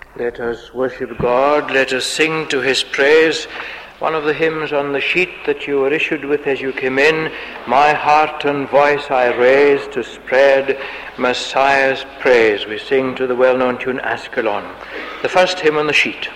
Let us worship God, let us sing to his praise. One of the hymns on the sheet that you were issued with as you came in, my heart and voice I raise to spread Messiah's praise. We sing to the well-known tune Ascalon, the first hymn on the sheet.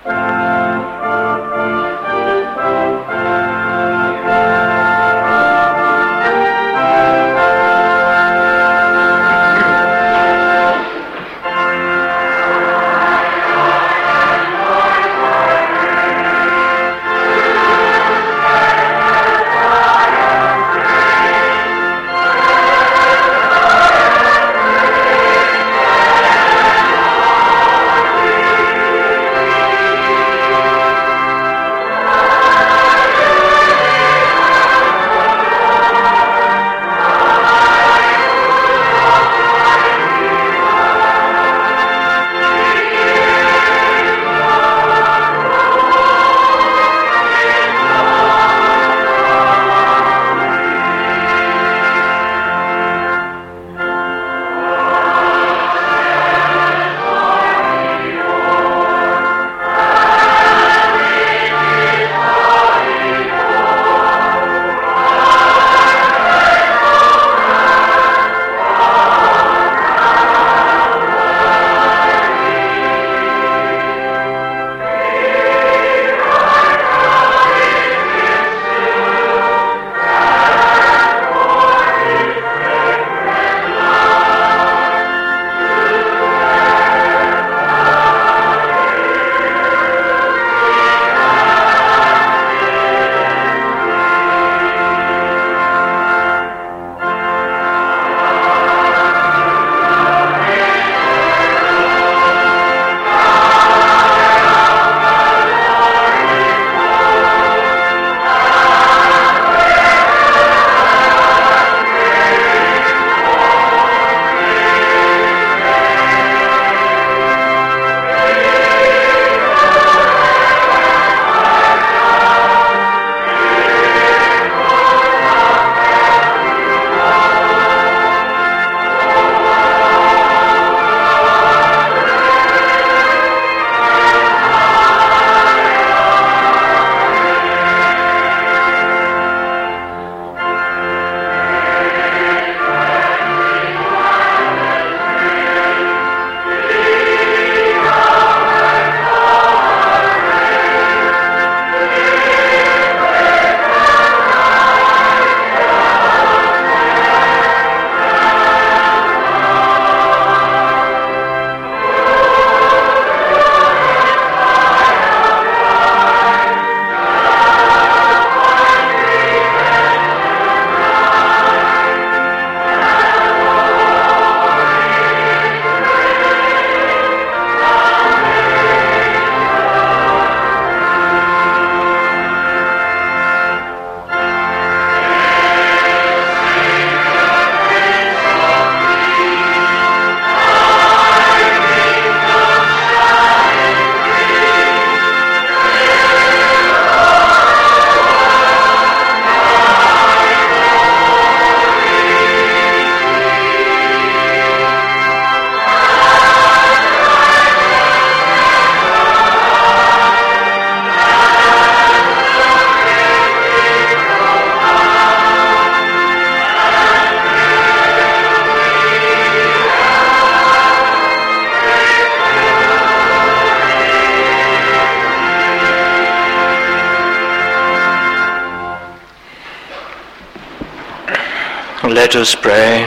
Let us pray.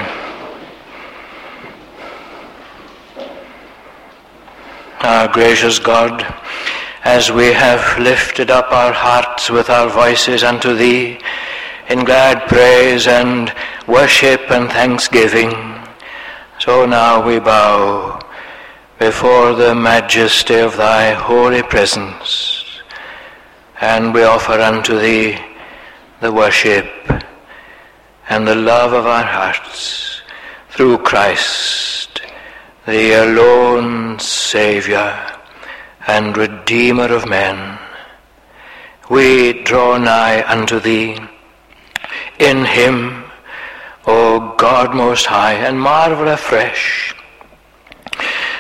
Our gracious God, as we have lifted up our hearts with our voices unto Thee in glad praise and worship and thanksgiving, so now we bow before the majesty of Thy holy presence, and we offer unto Thee the worship and the love of our hearts through Christ, the alone Saviour and Redeemer of men. We draw nigh unto Thee in Him, O God most high, and marvel afresh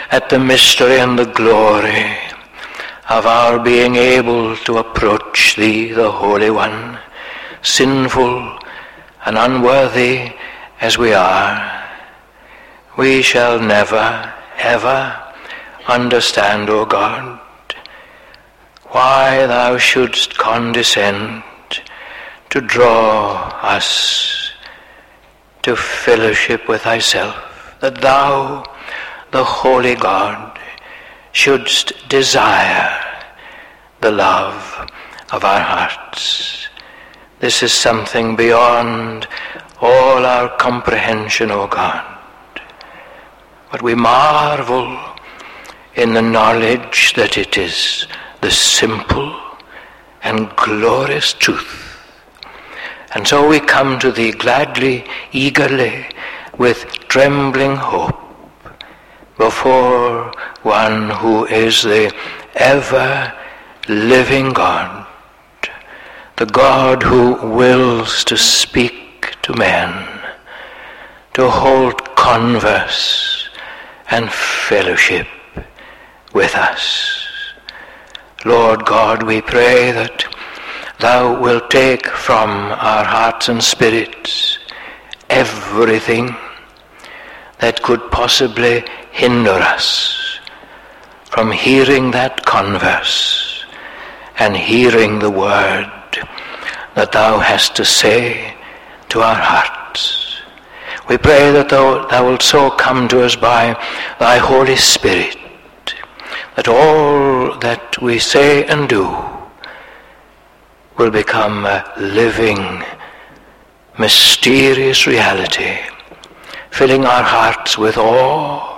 at the mystery and the glory of our being able to approach Thee, the Holy One, sinful and unworthy as we are. We shall never, ever understand, O God, why Thou shouldst condescend to draw us to fellowship with Thyself, that Thou, the Holy God, shouldst desire the love of our hearts. This is something beyond all our comprehension, O God. But we marvel in the knowledge that it is the simple and glorious truth. And so we come to Thee gladly, eagerly, with trembling hope, before one who is the ever-living God, the God who wills to speak to men, to hold converse and fellowship with us. Lord God, we pray that Thou wilt take from our hearts and spirits everything that could possibly hinder us from hearing that converse and hearing the word that Thou hast to say to our hearts. We pray that Thou wilt so come to us by Thy Holy Spirit, that all that we say and do will become a living, mysterious reality, filling our hearts with awe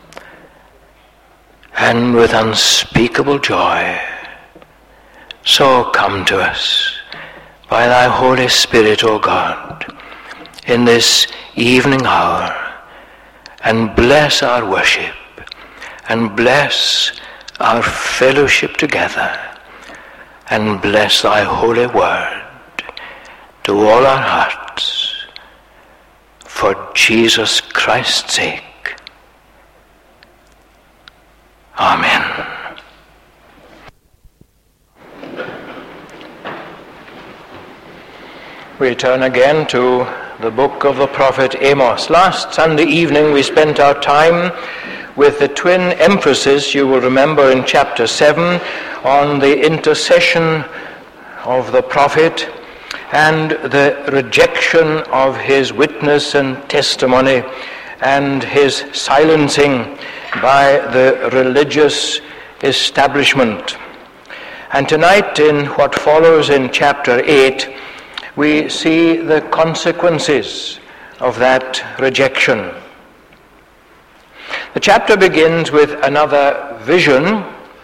and with unspeakable joy. So come to us by Thy Holy Spirit, O God, in this evening hour, and bless our worship, and bless our fellowship together, and bless Thy holy word to all our hearts, for Jesus Christ's sake. Amen. We turn again to the book of the prophet Amos. Last Sunday evening we spent our time with the twin emphasis, you will remember, in chapter 7 on the intercession of the prophet and the rejection of his witness and testimony and his silencing by the religious establishment. And tonight, in what follows in chapter 8, we see the consequences of that rejection. The chapter begins with another vision,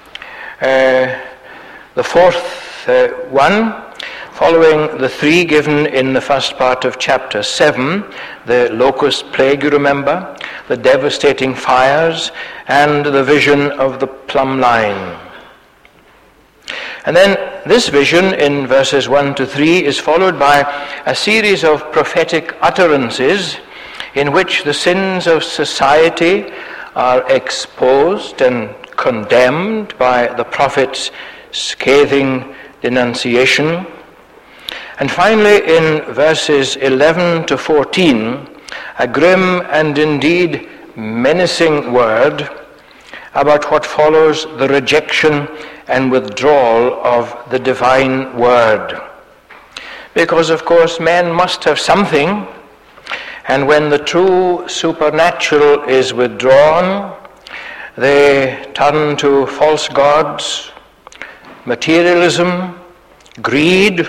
the fourth one, following the three given in the first part of chapter 7, the locust plague, you remember, the devastating fires, and the vision of the plumb line. And then this vision in verses 1 to 3 is followed by a series of prophetic utterances in which the sins of society are exposed and condemned by the prophet's scathing denunciation. And finally, in verses 11 to 14, a grim and indeed menacing word about what follows the rejection and withdrawal of the divine word. Because, of course, men must have something, and when the true supernatural is withdrawn, they turn to false gods, materialism, greed,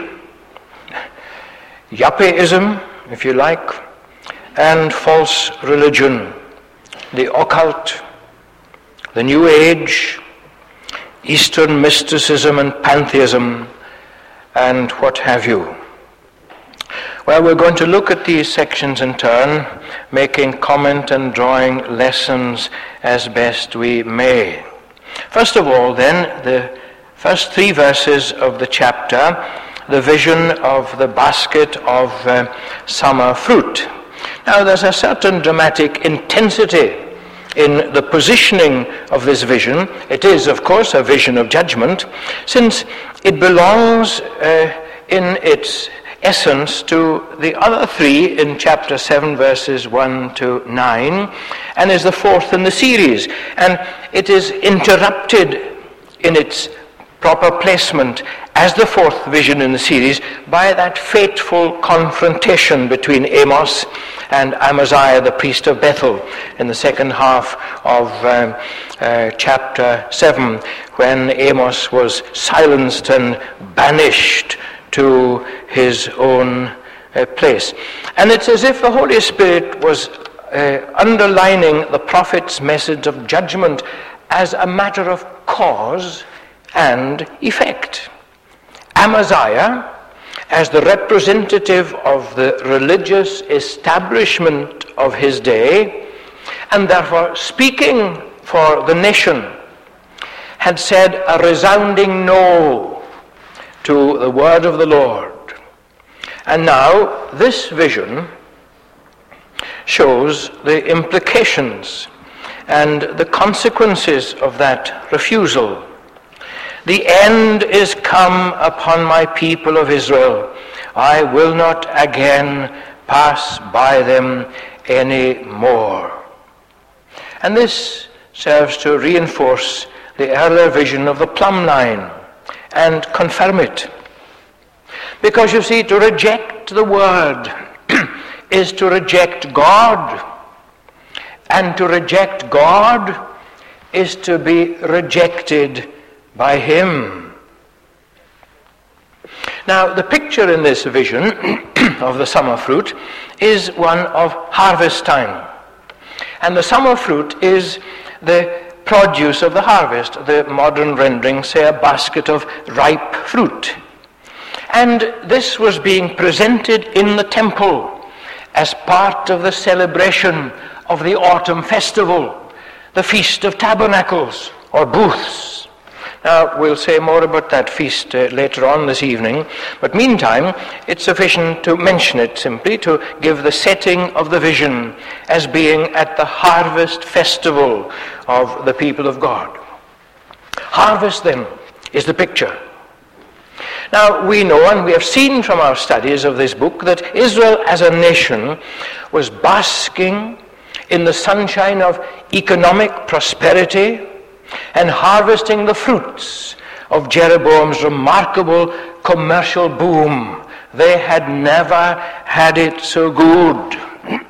yuppieism, if you like, and false religion, the occult, the New Age, Eastern mysticism and pantheism, and what have you. Well, we're going to look at these sections in turn, making comment and drawing lessons as best we may. First of all, then, the first 3 verses of the chapter, the vision of the basket of summer fruit. Now, there's a certain dramatic intensity in the positioning of this vision. It is, of course, a vision of judgment, since it belongs in its essence to the other three in chapter 7, verses 1 to 9, and is the fourth in the series. And it is interrupted in its proper placement as the fourth vision in the series by that fateful confrontation between Amos and Amaziah, the priest of Bethel, in the second half of chapter 7, when Amos was silenced and banished to his own place. And it's as if the Holy Spirit was underlining the prophet's message of judgment as a matter of cause and effect. Amaziah, as the representative of the religious establishment of his day, and therefore speaking for the nation, had said a resounding no to the word of the Lord. And now this vision shows the implications and the consequences of that refusal. The end is come upon my people of Israel. I will not again pass by them any more. And this serves to reinforce the earlier vision of the plumb line and confirm it. Because you see, to reject the word is to reject God. And to reject God is to be rejected by him. Now, the picture in this vision of the summer fruit is one of harvest time. And the summer fruit is the produce of the harvest. The modern renderings say a basket of ripe fruit. And this was being presented in the temple as part of the celebration of the autumn festival, the Feast of Tabernacles, or Booths. Now, we'll say more about that feast later on this evening, but meantime, it's sufficient to mention it simply to give the setting of the vision as being at the harvest festival of the people of God. Harvest, then, is the picture. Now, we know and we have seen from our studies of this book that Israel as a nation was basking in the sunshine of economic prosperity and harvesting the fruits of Jeroboam's remarkable commercial boom. They had never had it so good.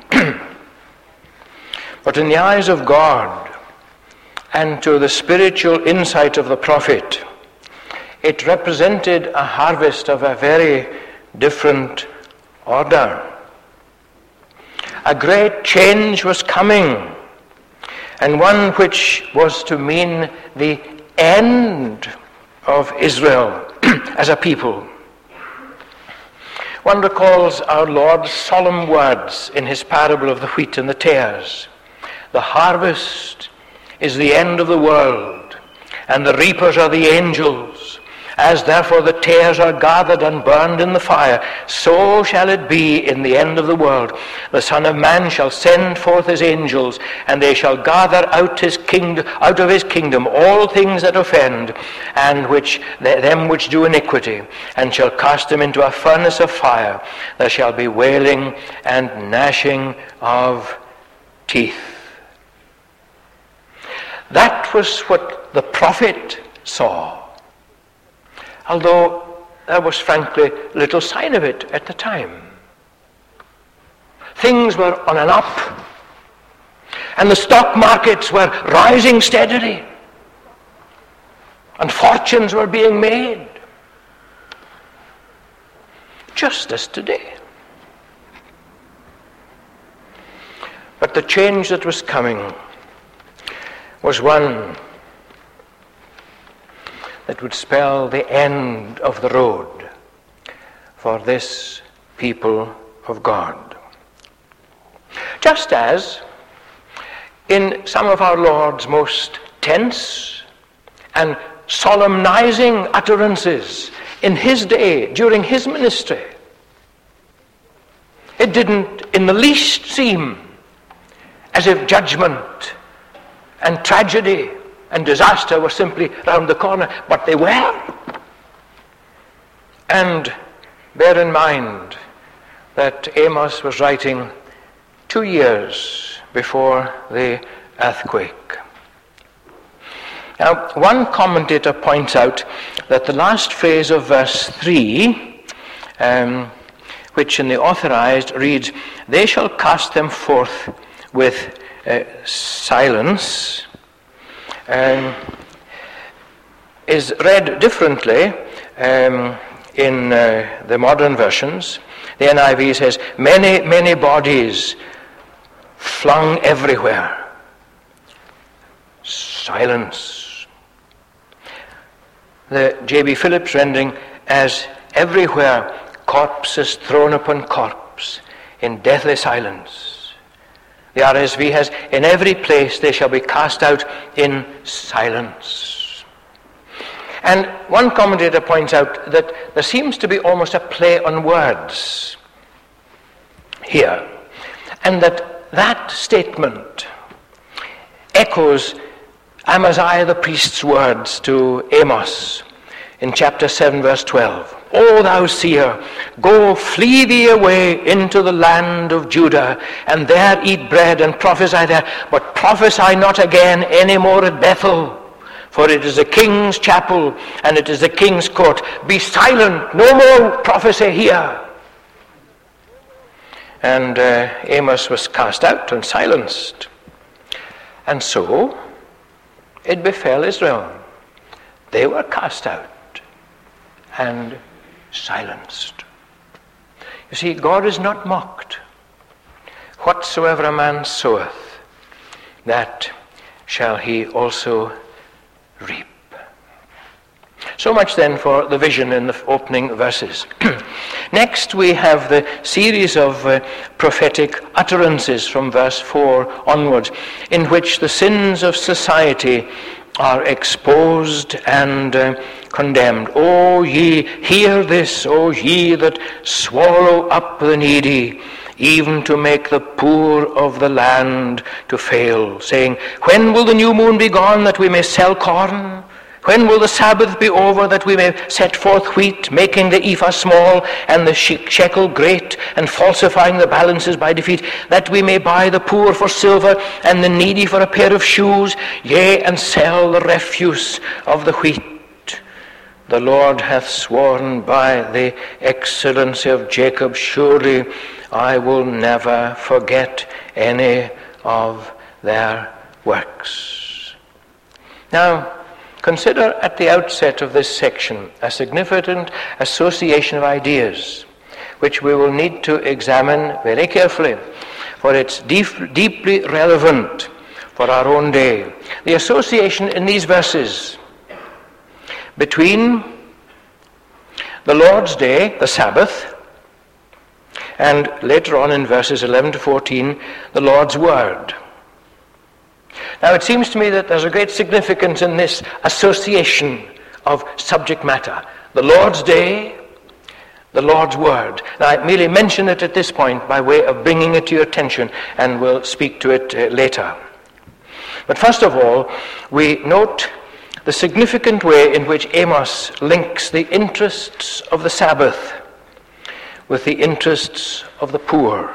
But in the eyes of God and to the spiritual insight of the prophet, it represented a harvest of a very different order. A great change was coming, and one which was to mean the end of Israel as a people. One recalls our Lord's solemn words in his parable of the wheat and the tares. The harvest is the end of the world, and the reapers are the angels. As therefore the tares are gathered and burned in the fire, so shall it be in the end of the world. The Son of Man shall send forth his angels, and they shall gather out of his kingdom all things that offend, and them which do iniquity, and shall cast them into a furnace of fire. There shall be wailing and gnashing of teeth. That was what the prophet saw, although there was frankly little sign of it at the time. Things were on an up, and the stock markets were rising steadily, and fortunes were being made, just as today. But the change that was coming was one that would spell the end of the road for this people of God. Just as in some of our Lord's most tense and solemnizing utterances in his day, during his ministry, it didn't in the least seem as if judgment and tragedy and disaster were simply round the corner, but they were. And bear in mind that Amos was writing 2 years before the earthquake. Now, one commentator points out that the last phrase of verse 3, which in the Authorized reads, "They shall cast them forth with silence," is read differently in the modern versions. The NIV says, "Many, many bodies flung everywhere. Silence." The J.B. Phillips rendering, "As everywhere corpse is thrown upon corpse in deathly silence." The RSV has, "In every place they shall be cast out in silence." And one commentator points out that there seems to be almost a play on words here, and that statement echoes Amaziah the priest's words to Amos in chapter 7, verse 12. "O thou seer, go flee thee away into the land of Judah, and there eat bread and prophesy there, but prophesy not again any more at Bethel, for it is the king's chapel, and it is the king's court. Be silent, no more prophecy here." And Amos was cast out and silenced. And so it befell Israel. They were cast out and silenced. You see, God is not mocked. Whatsoever a man soweth, that shall he also reap. So much then for the vision in the opening verses. Next we have the series of prophetic utterances from verse 4 onwards, in which the sins of society are exposed and condemned. "O ye, hear this, O ye that swallow up the needy, even to make the poor of the land to fail, saying, when will the new moon be gone, that we may sell corn? When will the Sabbath be over, that we may set forth wheat, making the ephah small and the shekel great, and falsifying the balances by defeat, that we may buy the poor for silver and the needy for a pair of shoes, yea, and sell the refuse of the wheat? The Lord hath sworn by the excellency of Jacob, surely I will never forget any of their works." Now, consider at the outset of this section a significant association of ideas, which we will need to examine very carefully, for it's deeply relevant for our own day. The association in these verses between the Lord's Day, the Sabbath, and later on in verses 11 to 14, the Lord's Word. Now it seems to me that there's a great significance in this association of subject matter. The Lord's Day, the Lord's Word. Now I merely mention it at this point by way of bringing it to your attention, and we'll speak to it later. But first of all, we note the significant way in which Amos links the interests of the Sabbath with the interests of the poor.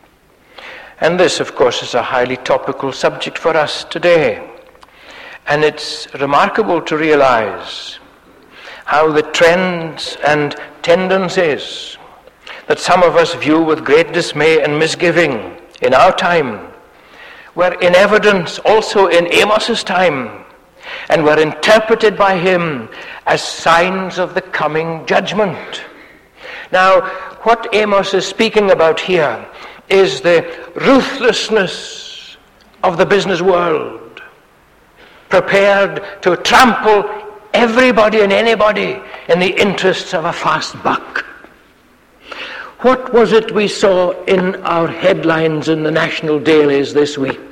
And this, of course, is a highly topical subject for us today. And it's remarkable to realize how the trends and tendencies that some of us view with great dismay and misgiving in our time were in evidence also in Amos's time, and were interpreted by him as signs of the coming judgment. Now, what Amos is speaking about here is the ruthlessness of the business world, prepared to trample everybody and anybody in the interests of a fast buck. What was it we saw in our headlines in the national dailies this week?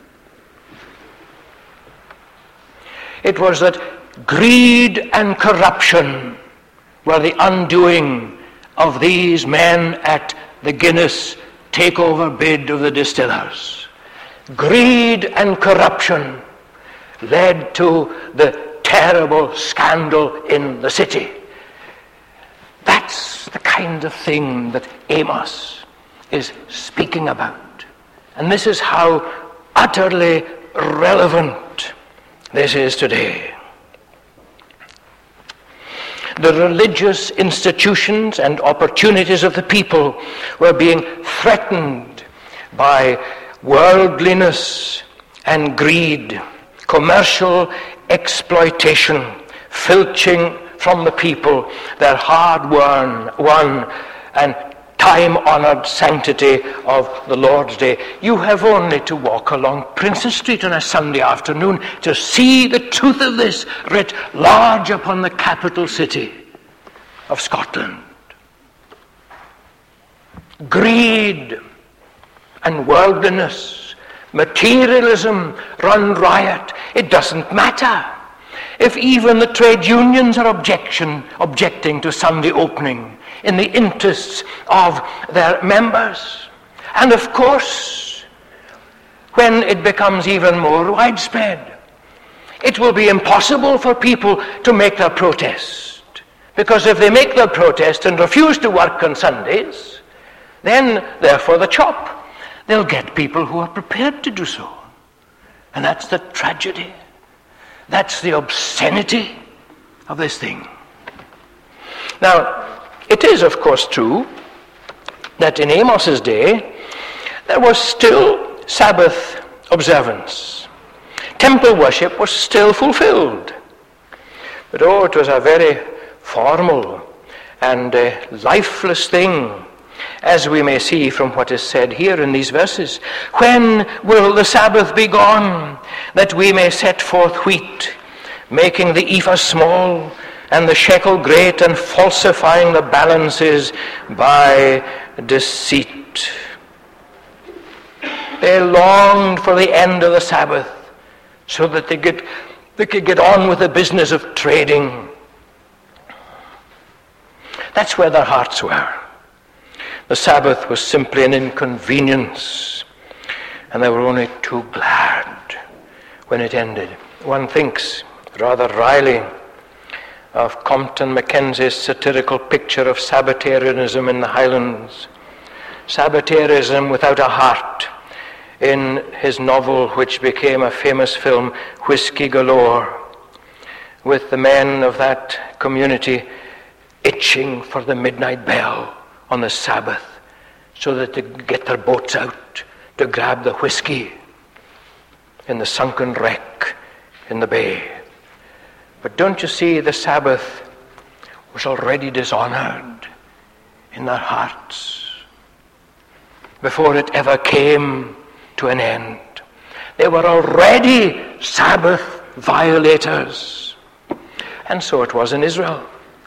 It was that greed and corruption were the undoing of these men at the Guinness takeover bid of the distillers. Greed and corruption led to the terrible scandal in the city. That's the kind of thing that Amos is speaking about. And this is how utterly relevant this is today. The religious institutions and opportunities of the people were being threatened by worldliness and greed, commercial exploitation, filching from the people their hard-won and time-honored sanctity of the Lord's Day. You have only to walk along Princes Street on a Sunday afternoon to see the truth of this writ large upon the capital city of Scotland. Greed and worldliness, materialism run riot. It doesn't matter if even the trade unions are objecting to Sunday opening in the interests of their members. And of course, when it becomes even more widespread, it will be impossible for people to make their protest. Because if they make their protest and refuse to work on Sundays, then therefore the chop. They'll get people who are prepared to do so. And that's the tragedy. That's the obscenity of this thing. Now, it is, of course, true that in Amos's day, there was still Sabbath observance. Temple worship was still fulfilled. But it was a very formal and lifeless thing, as we may see from what is said here in these verses. When will the Sabbath be gone, that we may set forth wheat, making the ephah small, and the shekel great, and falsifying the balances by deceit? They longed for the end of the Sabbath so that they could get on with the business of trading. That's where their hearts were. The Sabbath was simply an inconvenience, and they were only too glad when it ended. One thinks rather wryly of Compton Mackenzie's satirical picture of Sabbatarianism in the Highlands. Sabbatarianism without a heart, in his novel which became a famous film, Whiskey Galore, with the men of that community itching for the midnight bell on the Sabbath so that they could get their boats out to grab the whiskey in the sunken wreck in the bay. But don't you see, the Sabbath was already dishonored in their hearts before it ever came to an end. They were already Sabbath violators. And so it was in Israel.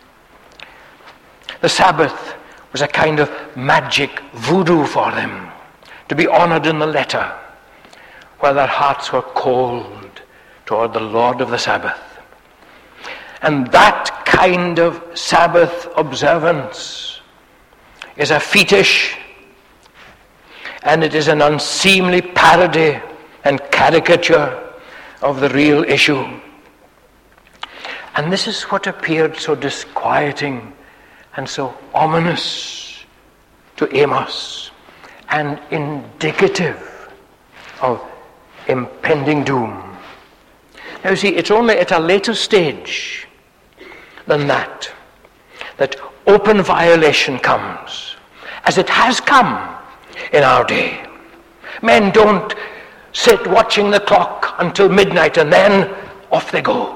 The Sabbath was a kind of magic voodoo for them, to be honored in the letter, while their hearts were cold toward the Lord of the Sabbath. And that kind of Sabbath observance is a fetish, and it is an unseemly parody and caricature of the real issue. And this is what appeared so disquieting and so ominous to Amos, and indicative of impending doom. Now you see, it's only at a later stage than that open violation comes, as it has come in our day. Men don't sit watching the clock until midnight and then off they go.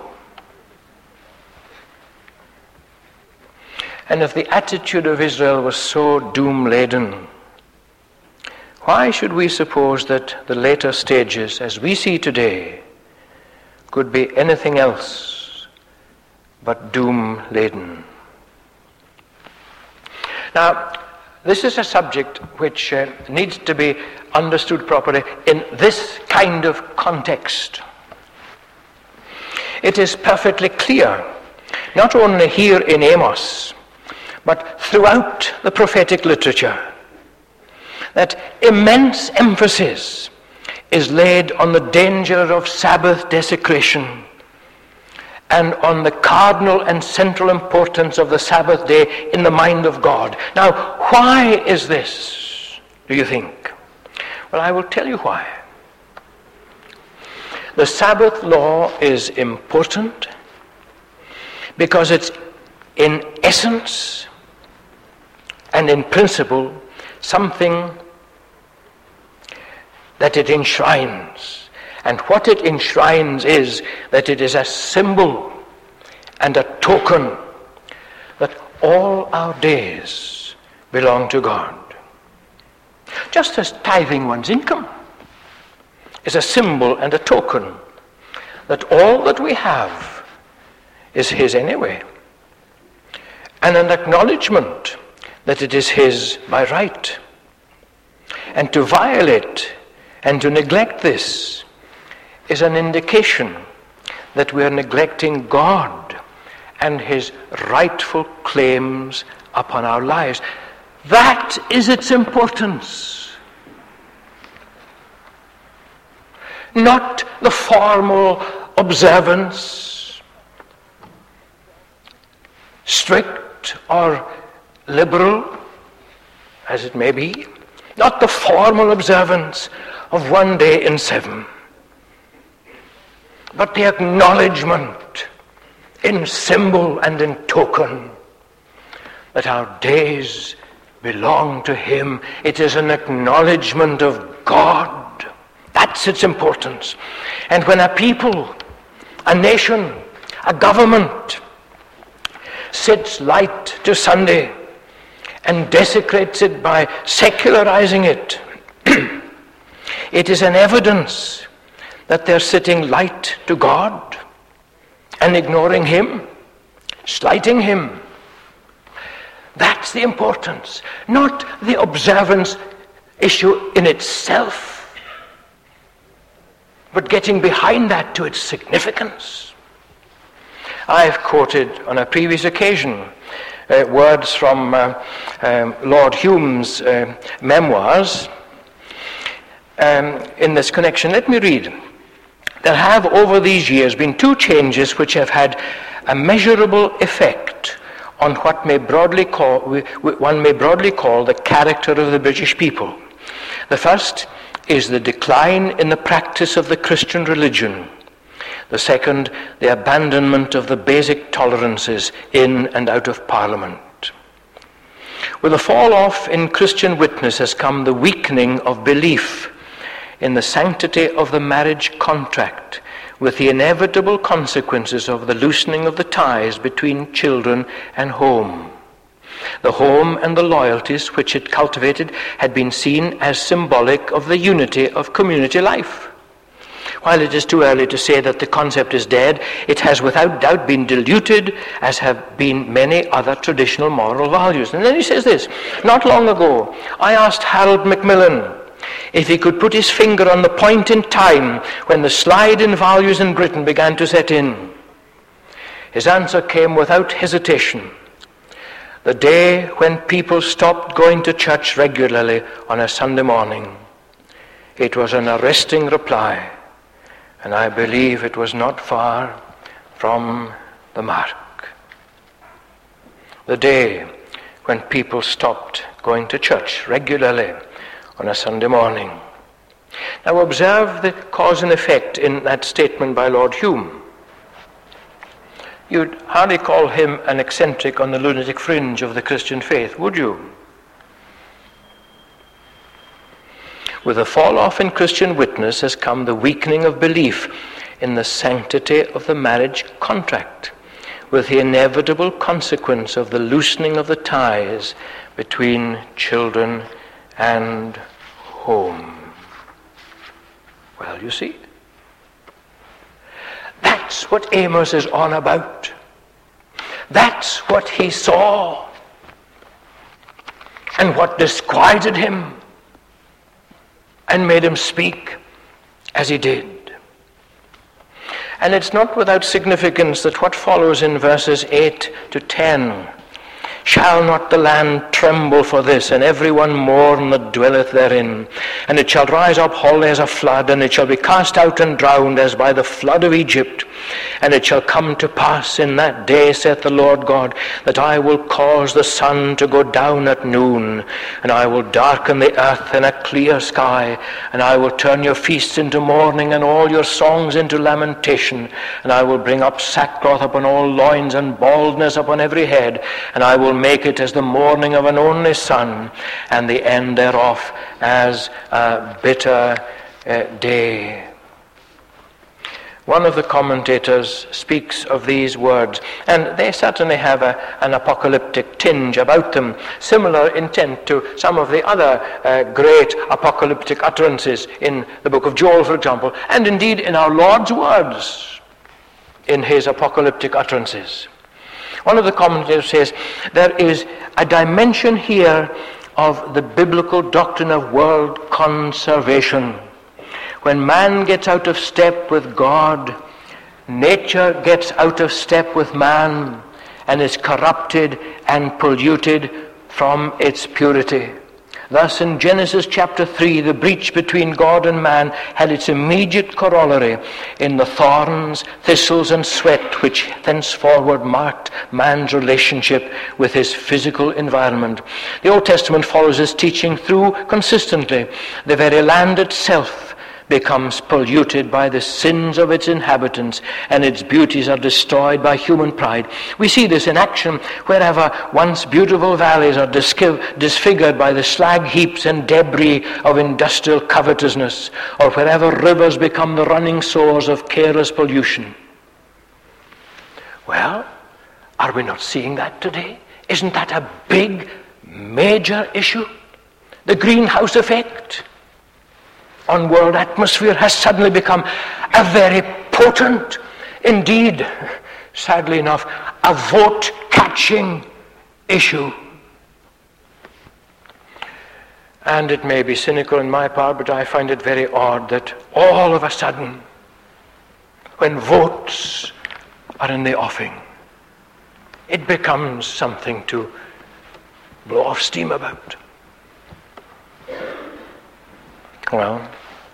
And if the attitude of Israel was so doom-laden, why should we suppose that the later stages, as we see today, could be anything else but doom-laden? Now, this is a subject which needs to be understood properly in this kind of context. It is perfectly clear, not only here in Amos, but throughout the prophetic literature, that immense emphasis is laid on the danger of Sabbath desecration and on the cardinal and central importance of the Sabbath day in the mind of God. Now, why is this, do you think? Well, I will tell you why. The Sabbath law is important because it's in essence and in principle something that it enshrines. And what it enshrines is that it is a symbol and a token that all our days belong to God. Just as tithing one's income is a symbol and a token that all that we have is His anyway, and an acknowledgement that it is His by right. And to violate and to neglect this is an indication that we are neglecting God and His rightful claims upon our lives. That is its importance. Not the formal observance, strict or liberal as it may be, not the formal observance of one day in 7, but the acknowledgement in symbol and in token that our days belong to Him. It is an acknowledgement of God. That's its importance. And when a people, a nation, a government sets light to Sunday and desecrates it by secularizing it, it is an evidence that they're setting light to God and ignoring Him, slighting Him. That's the importance, not the observance issue in itself, but getting behind that to its significance. I've quoted on a previous occasion words from Lord Hume's memoirs in this connection. Let me read. There have over these years been 2 changes which have had a measurable effect on what one may broadly call the character of the British people. The first is the decline in the practice of the Christian religion. The second, the abandonment of the basic tolerances in and out of Parliament. With the fall-off in Christian witness has come the weakening of belief in the sanctity of the marriage contract, with the inevitable consequences of the loosening of the ties between children and home. The home and the loyalties which it cultivated had been seen as symbolic of the unity of community life. While it is too early to say that the concept is dead, it has without doubt been diluted, as have been many other traditional moral values. And then he says this: not long ago, I asked Harold Macmillan if he could put his finger on the point in time when the slide in values in Britain began to set in. His answer came without hesitation: the day when people stopped going to church regularly on a Sunday morning. It was an arresting reply, and I believe it was not far from the mark. The day when people stopped going to church regularly on a Sunday morning. Now observe the cause and effect in that statement by Lord Hume. You'd hardly call him an eccentric on the lunatic fringe of the Christian faith, would you? With the fall-off in Christian witness has come the weakening of belief in the sanctity of the marriage contract, with the inevitable consequence of the loosening of the ties between children and home. Well, you see, that's what Amos is on about. That's what he saw and what disquieted him and made him speak as he did. And it's not without significance that what follows in verses 8 to 10 Shall not the land tremble for this, and everyone mourn that dwelleth therein? And it shall rise up wholly as a flood, and it shall be cast out and drowned as by the flood of Egypt. And it shall come to pass in that day, saith the Lord God, that I will cause the sun to go down at noon, and I will darken the earth in a clear sky, and I will turn your feasts into mourning, and all your songs into lamentation, and I will bring up sackcloth upon all loins, and baldness upon every head, and I will make it as the mourning of an only son, and the end thereof as a bitter day. One of the commentators speaks of these words, and they certainly have an apocalyptic tinge about them, similar intent to some of the other great apocalyptic utterances in the book of Joel, for example, and indeed in our Lord's words in his apocalyptic utterances. One of the commentators says there is a dimension here of the biblical doctrine of world conservation. When man gets out of step with God, nature gets out of step with man and is corrupted and polluted from its purity. Thus in Genesis chapter 3, the breach between God and man had its immediate corollary in the thorns, thistles, and sweat which thenceforward marked man's relationship with his physical environment. The Old Testament follows this teaching through consistently. The very land itself becomes polluted by the sins of its inhabitants, and its beauties are destroyed by human pride. We see this in action wherever once beautiful valleys are disfigured by the slag heaps and debris of industrial covetousness, or wherever rivers become the running sores of careless pollution. Well, are we not seeing that today? Isn't that a big, major issue? The greenhouse effect on world atmosphere has suddenly become a very potent, indeed, sadly enough, a vote-catching issue. And it may be cynical on my part, but I find it very odd that all of a sudden, when votes are in the offing, it becomes something to blow off steam about. Well,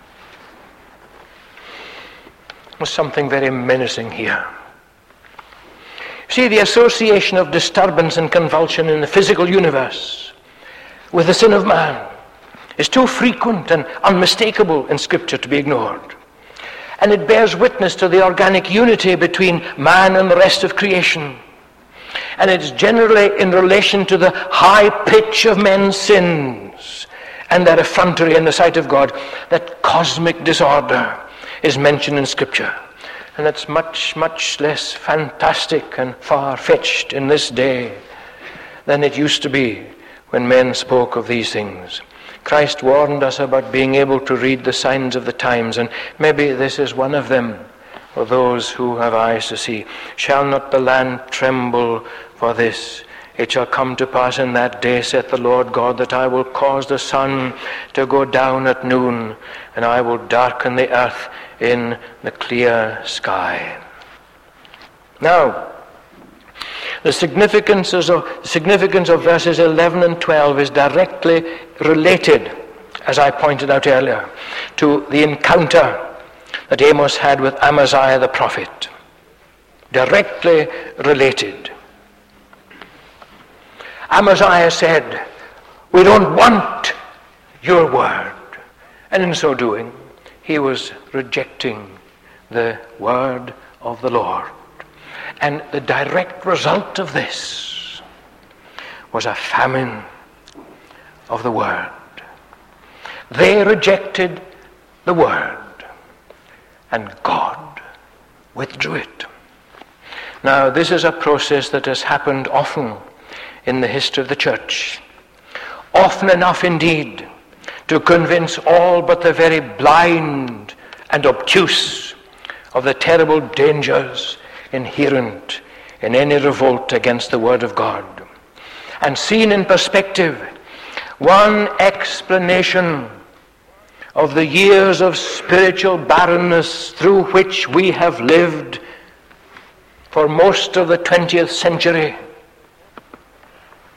there's something very menacing here. See, the association of disturbance and convulsion in the physical universe with the sin of man is too frequent and unmistakable in Scripture to be ignored. And it bears witness to the organic unity between man and the rest of creation. And it's generally in relation to the high pitch of men's sins and their effrontery in the sight of God that cosmic disorder is mentioned in Scripture. And it's much, much less fantastic and far-fetched in this day than it used to be when men spoke of these things. Christ warned us about being able to read the signs of the times, and maybe this is one of them for those who have eyes to see. Shall not the land tremble for this? It shall come to pass in that day, saith the Lord God, that I will cause the sun to go down at noon, and I will darken the earth in the clear sky. Now, the significance of verses 11 and 12 is directly related, as I pointed out earlier, to the encounter that Amos had with Amaziah the prophet. Directly related. Amaziah said, "We don't want your word." And in so doing, he was rejecting the word of the Lord. And the direct result of this was a famine of the word. They rejected the word, and God withdrew it. Now, this is a process that has happened often in the history of the church. Often enough indeed to convince all but the very blind and obtuse of the terrible dangers inherent in any revolt against the word of God. And seen in perspective, one explanation of the years of spiritual barrenness through which we have lived for most of the 20th century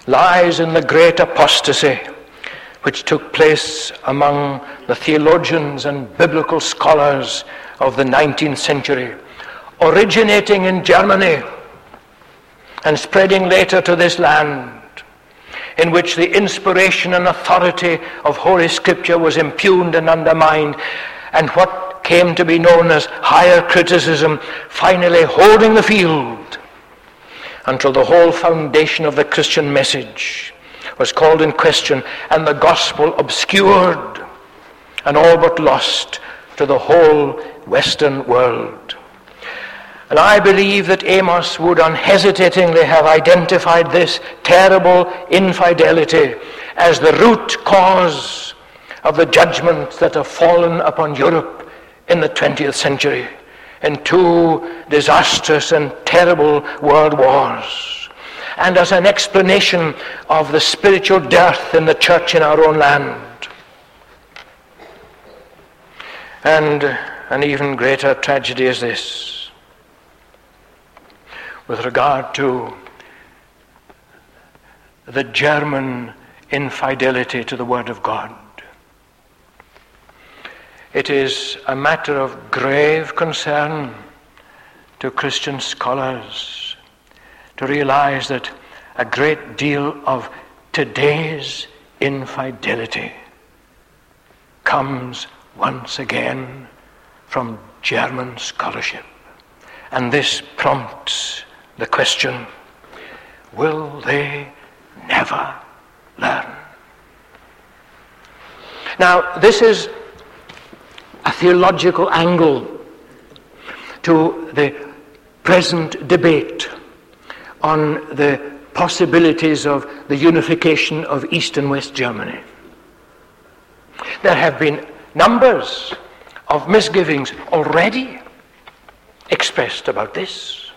lies in the great apostasy which took place among the theologians and biblical scholars of the 19th century, originating in Germany and spreading later to this land, in which the inspiration and authority of Holy Scripture was impugned and undermined, and what came to be known as higher criticism finally holding the field until the whole foundation of the Christian message was called in question and the gospel obscured and all but lost to the whole Western world. And I believe that Amos would unhesitatingly have identified this terrible infidelity as the root cause of the judgments that have fallen upon Europe in the 20th century in two disastrous and terrible world wars, and as an explanation of the spiritual dearth in the church in our own land. And an even greater tragedy is this, with regard to the German infidelity to the Word of God. It is a matter of grave concern to Christian scholars to realize that a great deal of today's infidelity comes once again from German scholarship. And this prompts the question, will they never learn? Now, this is a theological angle to the present debate on the possibilities of the unification of East and West Germany. There have been numbers of misgivings already expressed about this.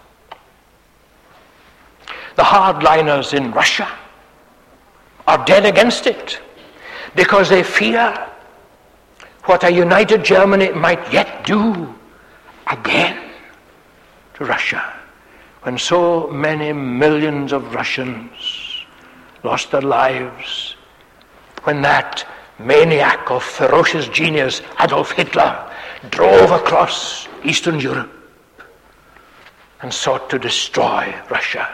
The hardliners in Russia are dead against it because they fear what a united Germany might yet do again to Russia, when so many millions of Russians lost their lives, when that maniac of ferocious genius, Adolf Hitler, drove across Eastern Europe and sought to destroy Russia.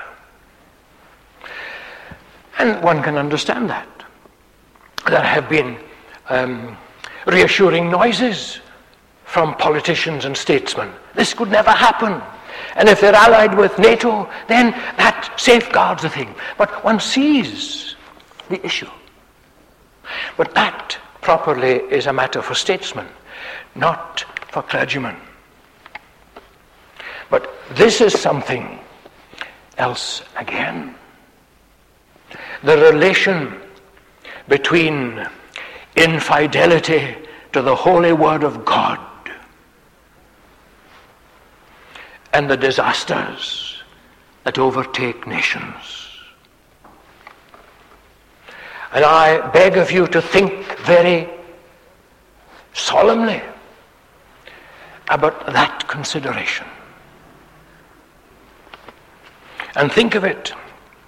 And one can understand that. There have been reassuring noises from politicians and statesmen. This could never happen. And if they're allied with NATO, then that safeguards the thing. But one sees the issue. But that properly is a matter for statesmen, not for clergymen. But this is something else again. The relation between infidelity to the holy word of God and the disasters that overtake nations. And I beg of you to think very solemnly about that consideration. And think of it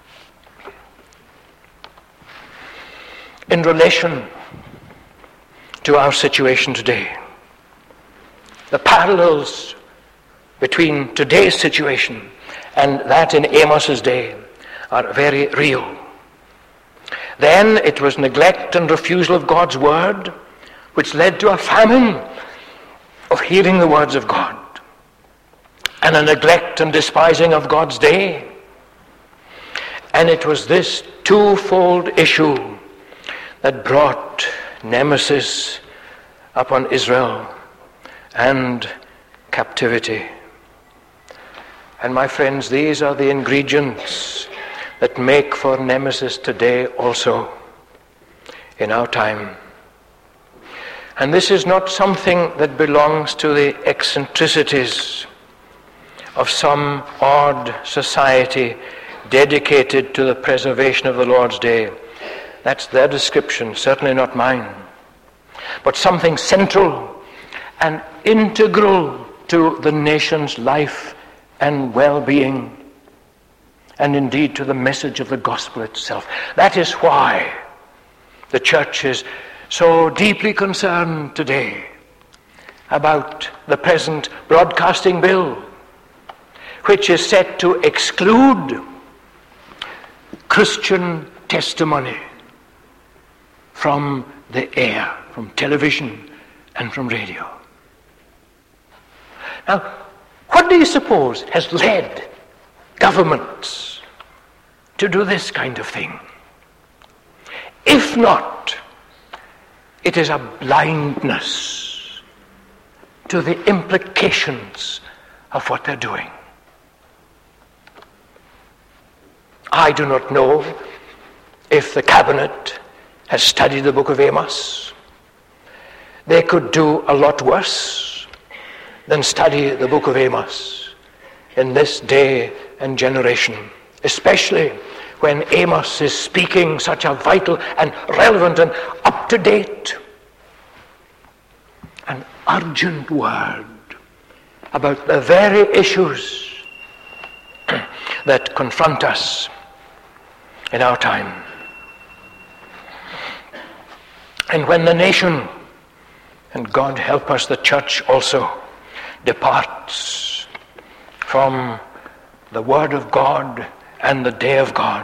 in relation to our situation today. The parallels between today's situation and that in Amos's day are very real. Then it was neglect and refusal of God's word which led to a famine of hearing the words of God, and a neglect and despising of God's day. And it was this twofold issue that brought nemesis upon Israel and captivity. And my friends, these are the ingredients that make for nemesis today also in our time. And this is not something that belongs to the eccentricities of some odd society dedicated to the preservation of the Lord's day. That's their description, certainly not mine. But something central and integral to the nation's life and well-being and indeed to the message of the gospel itself. That is why the church is so deeply concerned today about the present broadcasting bill, which is set to exclude Christian testimony from the air, from television and from radio. Now, what do you suppose has led governments to do this kind of thing? If not, it is a blindness to the implications of what they're doing. I do not know if the cabinet has studied the book of Amos. They could do a lot worse than study the book of Amos in this day and generation, especially when Amos is speaking such a vital and relevant and up-to-date and urgent word about the very issues that confront us in our time. And when the nation, and God help us, the church also, departs from the word of God and the day of God,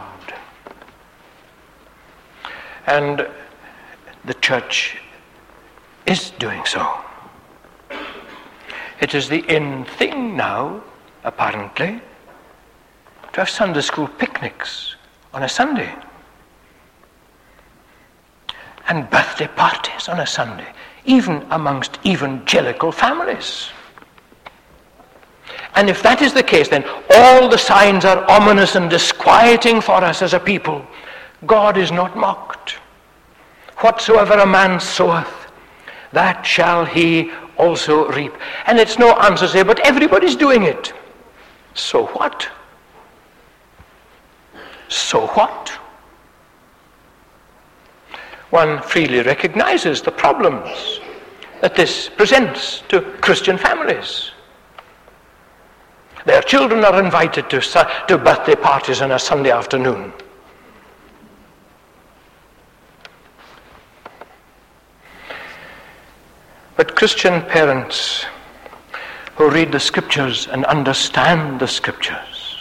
and the church is doing so. It is the in thing now, apparently, to have Sunday school picnics on a Sunday and birthday parties on a Sunday, even amongst evangelical families. And if that is the case, then all the signs are ominous and disquieting for us as a people. God is not mocked. Whatsoever a man soweth, that shall he also reap. And it's no answer to say, but everybody's doing it. So what? So what? One freely recognizes the problems that this presents to Christian families. Their children are invited to birthday parties on a Sunday afternoon. But Christian parents who read the Scriptures and understand the Scriptures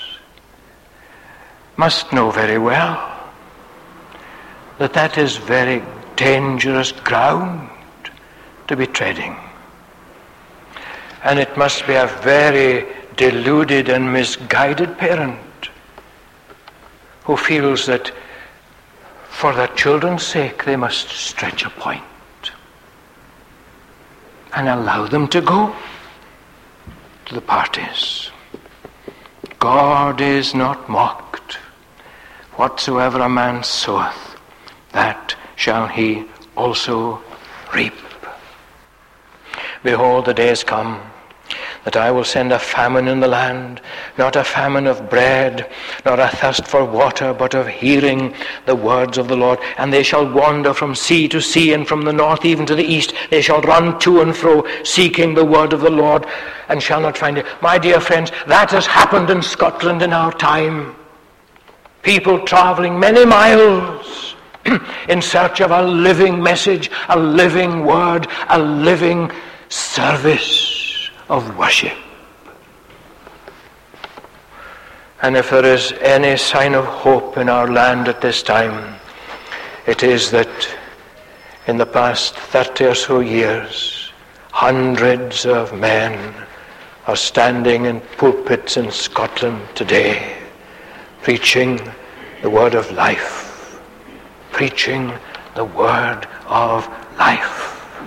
must know very well that that is very dangerous ground to be treading. And it must be a very deluded and misguided parent who feels that for their children's sake they must stretch a point and allow them to go to the parties. God is not mocked. Whatsoever a man soweth, that shall he also reap. Behold, the days come that I will send a famine in the land, not a famine of bread, nor a thirst for water, but of hearing the words of the Lord. And they shall wander from sea to sea, and from the north even to the east. They shall run to and fro, seeking the word of the Lord, and shall not find it. My dear friends, that has happened in Scotland in our time. People traveling many miles in search of a living message, a living word, a living service of worship. And if there is any sign of hope in our land at this time, it is that in the past 30 or so years, hundreds of men are standing in pulpits in Scotland today, preaching the word of life, preaching the word of life.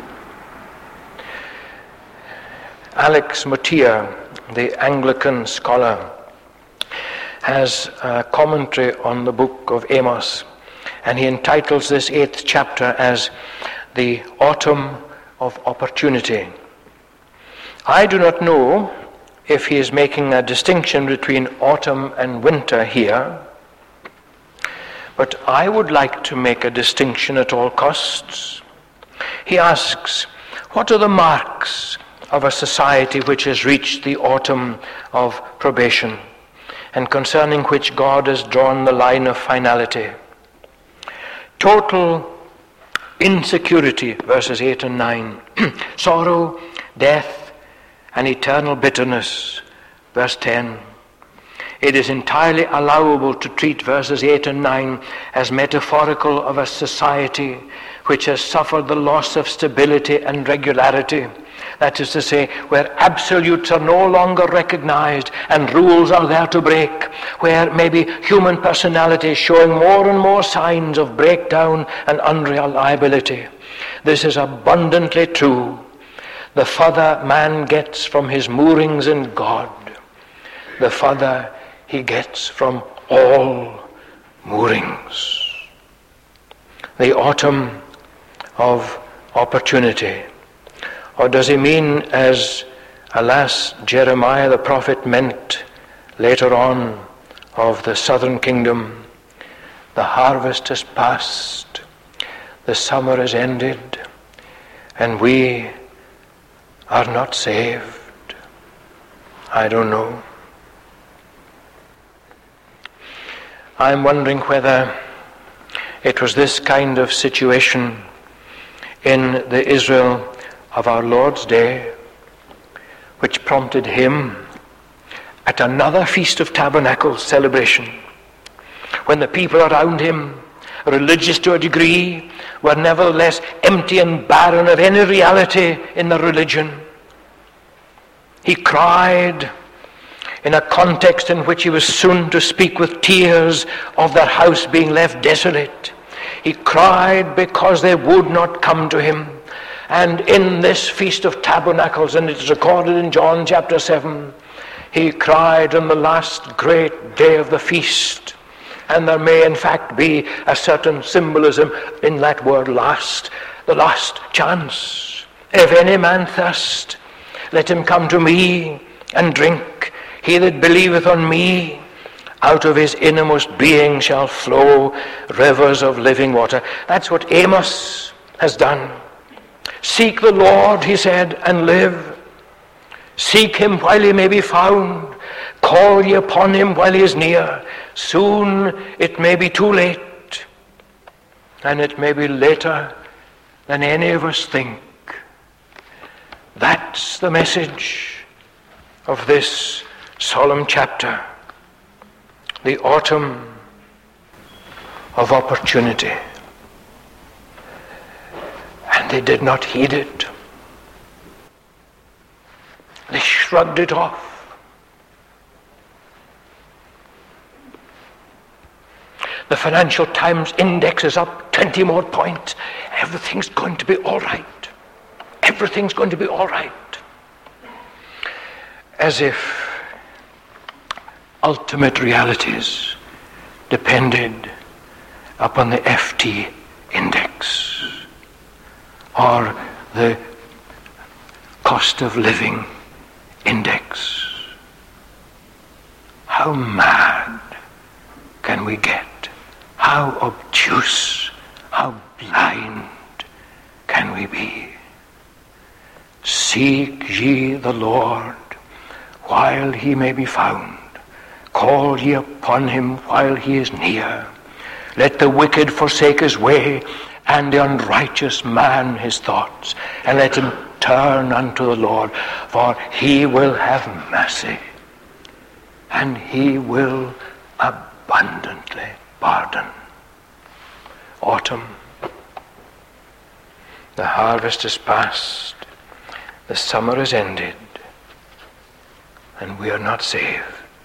Alex Motyer, the Anglican scholar, has a commentary on the book of Amos, and he entitles this 8th chapter as the Autumn of Opportunity. I do not know if he is making a distinction between autumn and winter here, but I would like to make a distinction at all costs. He asks, what are the marks of a society which has reached the autumn of probation? and concerning which God has drawn the line of finality. Total insecurity, verses 8 and 9. Sorrow, death, and eternal bitterness, verse 10. It is entirely allowable to treat verses 8 and 9 as metaphorical of a society which has suffered the loss of stability and regularity. That is to say, where absolutes are no longer recognized and rules are there to break, where maybe human personality is showing more and more signs of breakdown and unreliability. This is abundantly true. The further man gets from his moorings in God, the further he gets from all moorings. The autumn of opportunity. Or does he mean, as alas Jeremiah the prophet meant later on of the southern kingdom, the harvest has passed, the summer has ended, and we are not saved? I don't know. I'm wondering whether it was this kind of situation in the Israel of our Lord's day which prompted him at another Feast of Tabernacles celebration, when the people around him, religious to a degree, were nevertheless empty and barren of any reality in their religion. He cried in a context in which he was soon to speak with tears of their house being left desolate. He cried because they would not come to him. And in this Feast of Tabernacles, and it is recorded in John chapter 7, he cried on the last great day of the feast. And there may in fact be a certain symbolism in that word last, the last chance. If any man thirst, let him come to me and drink. He that believeth on me, out of his innermost being shall flow rivers of living water. That's what Amos has done. Seek the Lord, he said, and live. Seek him while he may be found. Call ye upon him while he is near. Soon it may be too late, and it may be later than any of us think. That's the message of this solemn chapter, the autumn of opportunity. And they did not heed it. They shrugged it off. The Financial Times index is up 20 more points. Everything's going to be all right. Everything's going to be all right. As if ultimate realities depended upon the FT index or the cost of living index. How mad can we get? How obtuse, how blind can we be? Seek ye the Lord while he may be found. Call ye upon him while he is near. Let the wicked forsake his way, and the unrighteous man his thoughts, and let him turn unto the Lord, for he will have mercy, and he will abundantly pardon. Autumn. The harvest is past, the summer is ended, and we are not saved.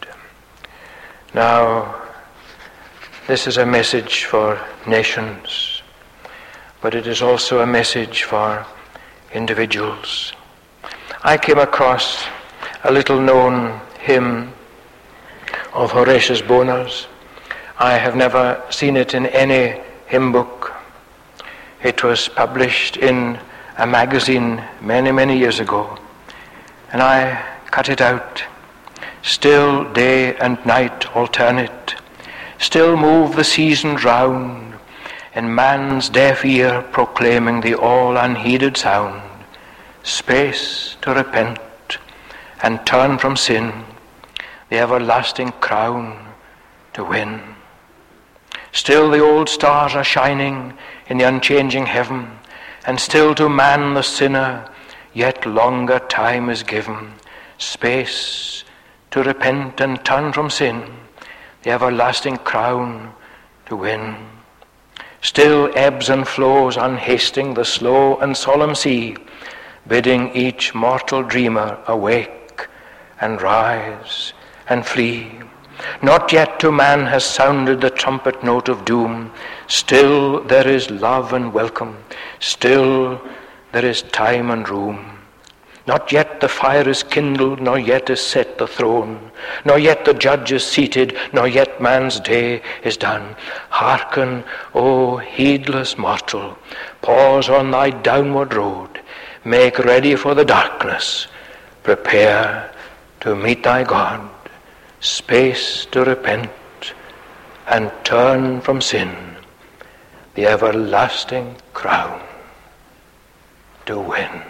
Now, this is a message for nations, but it is also a message for individuals. I came across a little-known hymn of Horatius Bonar. I have never seen it in any hymn book. It was published in a magazine many, many years ago, and I cut it out. Still day and night alternate, still move the seasons round, in man's deaf ear proclaiming the all unheeded sound, space to repent and turn from sin, the everlasting crown to win. Still the old stars are shining in the unchanging heaven, and still to man the sinner yet longer time is given, space to repent and turn from sin, the everlasting crown to win. Still ebbs and flows unhasting the slow and solemn sea, bidding each mortal dreamer awake and rise and flee. Not yet to man has sounded the trumpet note of doom. Still there is love and welcome. Still there is time and room. Not yet the fire is kindled, nor yet is set the throne, nor yet the judge is seated, nor yet man's day is done. Hearken, O heedless mortal, pause on thy downward road. Make ready for the darkness. Prepare to meet thy God. Space to repent and turn from sin, the everlasting crown to win.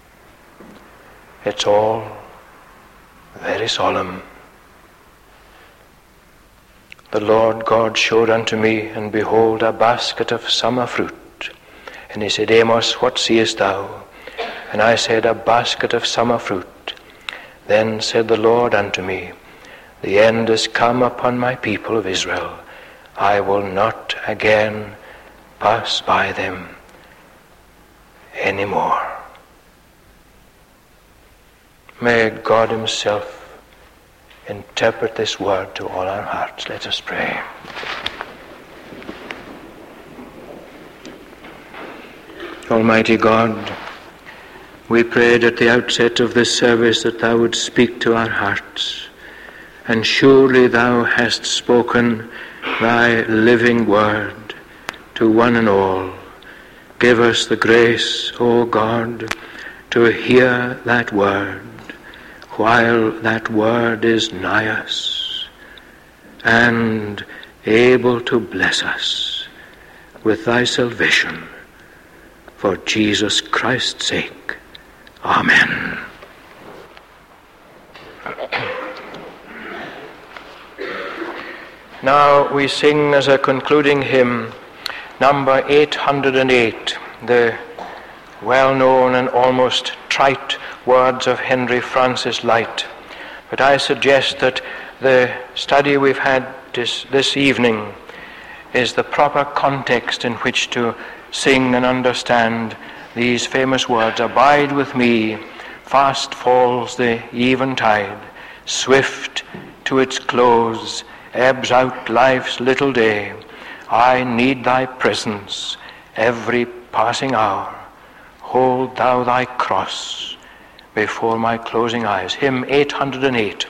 It's all very solemn. The Lord God showed unto me, and behold, a basket of summer fruit. And he said, Amos, what seest thou? And I said, a basket of summer fruit. Then said the Lord unto me, the end is come upon my people of Israel. I will not again pass by them anymore. May God himself interpret this word to all our hearts. Let us pray. Almighty God, we prayed at the outset of this service that thou wouldst speak to our hearts. And surely thou hast spoken thy living word to one and all. Give us the grace, O God, to hear that word while that word is nigh us, and able to bless us with thy salvation. For Jesus Christ's sake. Amen. Now we sing as a concluding hymn, number 808, the well-known and almost trite words of Henry Francis Lyte. But I suggest that the study we've had this evening is the proper context in which to sing and understand these famous words. Abide with me, fast falls the eventide, swift to its close ebbs out life's little day. I need thy presence every passing hour. Hold thou thy cross before my closing eyes. Hymn 808.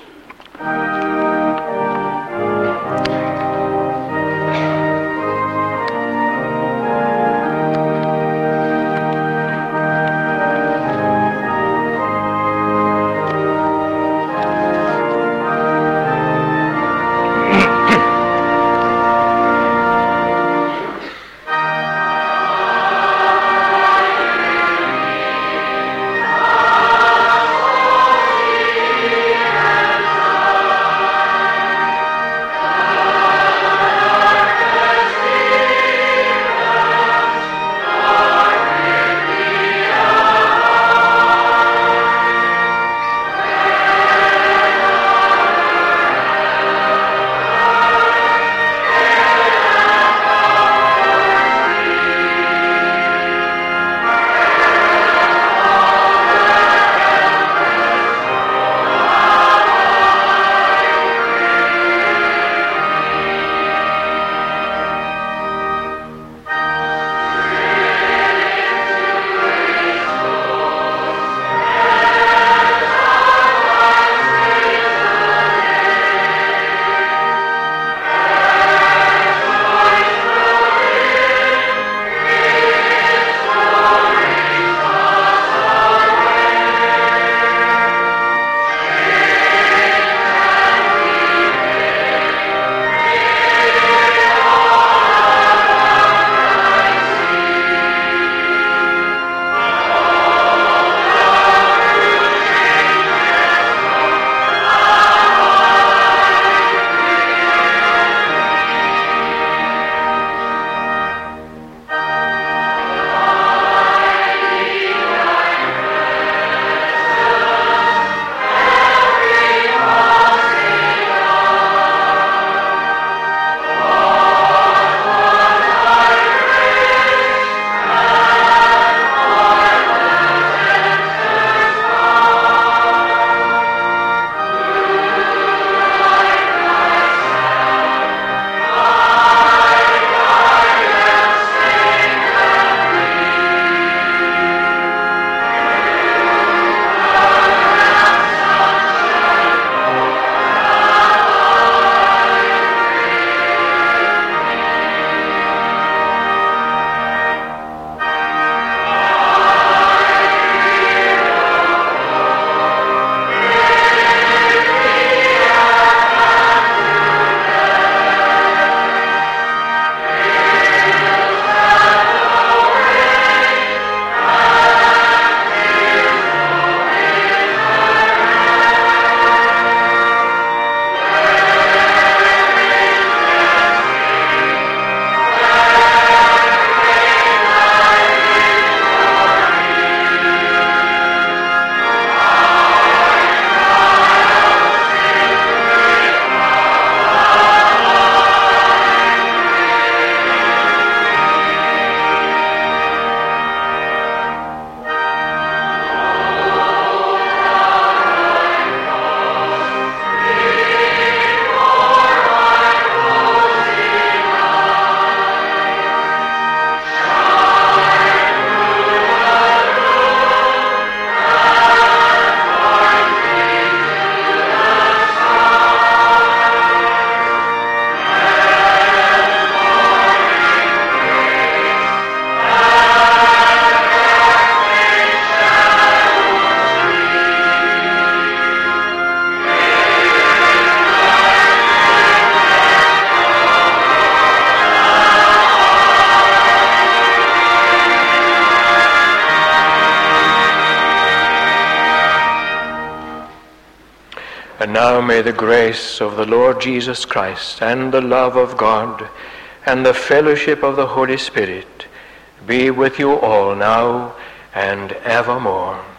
And now may the grace of the Lord Jesus Christ and the love of God and the fellowship of the Holy Spirit be with you all now and evermore.